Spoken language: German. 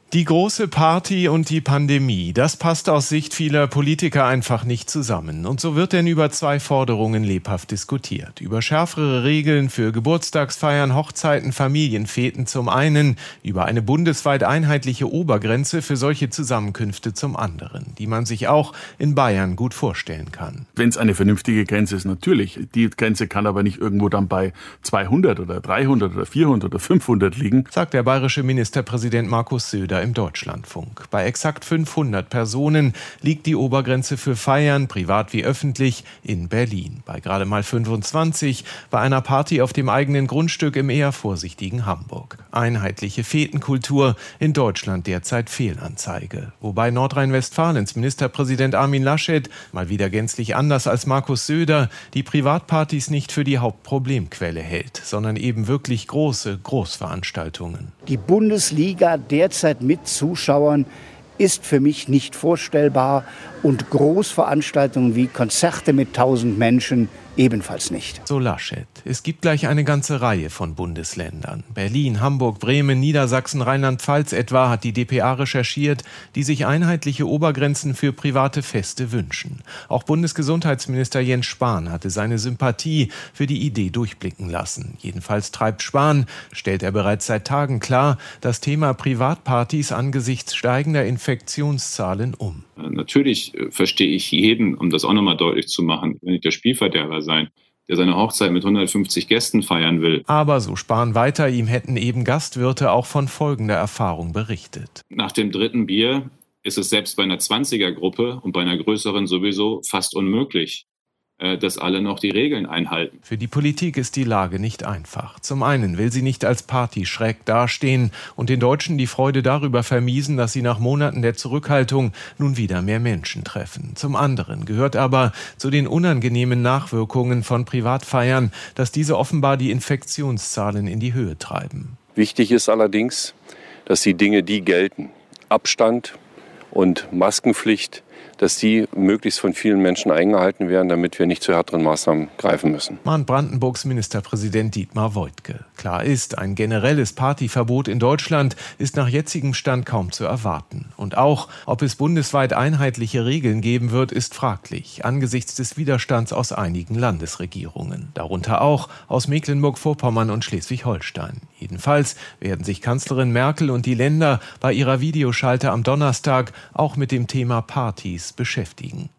Die große Party und die Pandemie, das passt aus Sicht vieler Politiker einfach nicht zusammen. Und so wird denn über zwei Forderungen lebhaft diskutiert. Über schärfere Regeln für Geburtstagsfeiern, Hochzeiten, Familienfeten zum einen, über eine bundesweit einheitliche Obergrenze für solche Zusammenkünfte zum anderen, die man sich auch in Bayern gut vorstellen kann. Wenn es eine vernünftige Grenze ist, natürlich. Die Grenze kann aber nicht irgendwo dann bei 200 oder 300 oder 400 oder 500 liegen, sagt der bayerische Ministerpräsident Markus Söder im Deutschlandfunk. Bei exakt 500 Personen liegt die Obergrenze für Feiern, privat wie öffentlich, in Berlin. Bei gerade mal 25 bei einer Party auf dem eigenen Grundstück im eher vorsichtigen Hamburg. Einheitliche Fetenkultur, in Deutschland derzeit Fehlanzeige. Wobei Nordrhein-Westfalens Ministerpräsident Armin Laschet, mal wieder gänzlich anders als Markus Söder, die Privatpartys nicht für die Hauptproblemquelle hält, sondern eben wirklich große Großveranstaltungen. Die Bundesliga derzeit mit Zuschauern ist für mich nicht vorstellbar und Großveranstaltungen wie Konzerte mit 1000 Menschen ebenfalls nicht. So Laschet. Es gibt gleich eine ganze Reihe von Bundesländern. Berlin, Hamburg, Bremen, Niedersachsen, Rheinland-Pfalz etwa, hat die dpa recherchiert, die sich einheitliche Obergrenzen für private Feste wünschen. Auch Bundesgesundheitsminister Jens Spahn hatte seine Sympathie für die Idee durchblicken lassen. Jedenfalls treibt Spahn, stellt er bereits seit Tagen klar, das Thema Privatpartys angesichts steigender Infektionszahlen um. Natürlich verstehe ich jeden, um das auch nochmal deutlich zu machen, will nicht der Spielverderber sein, der seine Hochzeit mit 150 Gästen feiern will. Aber, so Spahn weiter, ihm hätten eben Gastwirte auch von folgender Erfahrung berichtet. Nach dem dritten Bier ist es selbst bei einer 20er-Gruppe und bei einer größeren sowieso fast unmöglich, dass alle noch die Regeln einhalten. Für die Politik ist die Lage nicht einfach. Zum einen will sie nicht als Party schräg dastehen und den Deutschen die Freude darüber vermiesen, dass sie nach Monaten der Zurückhaltung nun wieder mehr Menschen treffen. Zum anderen gehört aber zu den unangenehmen Nachwirkungen von Privatfeiern, dass diese offenbar die Infektionszahlen in die Höhe treiben. Wichtig ist allerdings, dass die Dinge, die gelten, Abstand und Maskenpflicht, dass die möglichst von vielen Menschen eingehalten werden, damit wir nicht zu härteren Maßnahmen greifen müssen. Mahnt Brandenburgs Ministerpräsident Dietmar Woidke. Klar ist, ein generelles Partyverbot in Deutschland ist nach jetzigem Stand kaum zu erwarten. Und auch, ob es bundesweit einheitliche Regeln geben wird, ist fraglich, angesichts des Widerstands aus einigen Landesregierungen. Darunter auch aus Mecklenburg-Vorpommern und Schleswig-Holstein. Jedenfalls werden sich Kanzlerin Merkel und die Länder bei ihrer Videoschalte am Donnerstag auch mit dem Thema Partys beschäftigen.